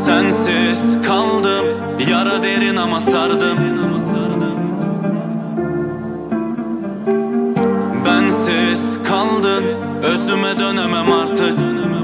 Sensiz kaldım, yara derin ama sardım. Bensiz kaldın, özüme dönemem artık.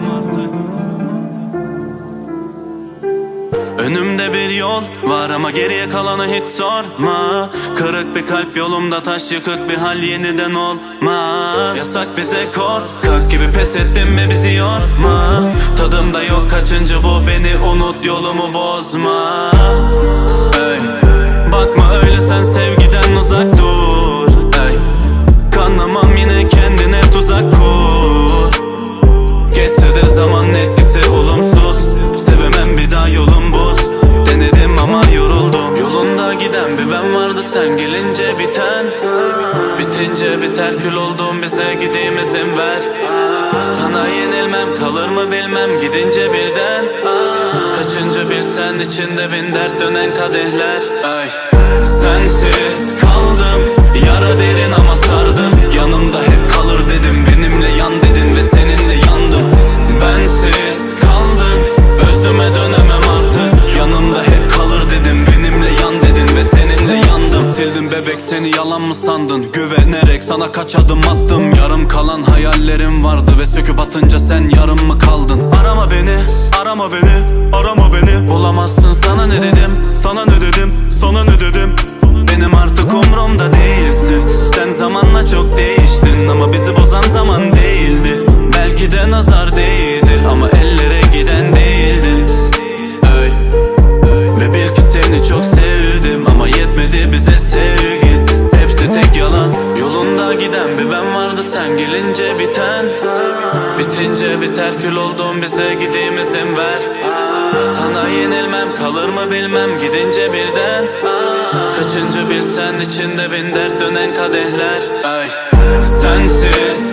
Önümde bir yol var ama geriye kalanı hiç sorma. Kırık bir kalp yolumda, taş yıkık bir hal yeniden olmaz. Yasak bize korkak gibi, pes ettin mi bizi yorma. Tadımda yok kaçıncı bu, beni unut, yolumu bozma. Ey, bakma öyle, sen sevgiden uzak dur. Ey, kanamam yine, kendine tuzak kur. Geçse de zaman etkisi olumsuz, sevemem bir daha, yolum buz. Denedim ama yoruldum. Yolunda giden bir ben vardı, sen gelince biten. Bitince biter, kül oldum, bize gideyim izin ver. Sana yenilmem, kalır mı bilmem gidince birden. Kaçıncı bir sen, içinde bin dert, dönen kadehler. Ay, sensiz kaldım, yara derin ama sardım. Yanımda hep kalır dedim, benimle yan dedin ve seninle yandım. Bensiz kaldım, özüme dönemem artık. Yanımda hep kalır dedim, benimle yan dedin ve seninle yandım. Sildim bebek, seni yalan mı sandın? Güvenerek sana kaç adım attım. Yarım kalan hayallerim vardı ve söküp atınca sen yarım mı kaldın? Arama beni, arama beni, arama beni. Bulamazsın, sana ne dedim, sana ne dedim, sana ne dedim. Benim artık umrumda değilsin. Sen zamanla çok değiştin ama bizi bozan zaman değildi. Belki de nazar değdi ama ellere giden değildi. Ey, ve bil ki seni çok sevdim ama yetmedi bize sevgi. Hepsi tek yalan. Yolunda giden bir ben vardı, sen gelince biten. Bitince biter, kül oldum, bize gideyim izin ver. Sana yenilmem, kalır mı bilmem gidince birden. Kaçıncı bir sen, içinde bin dert, dönen kadehler. Ay, sensiz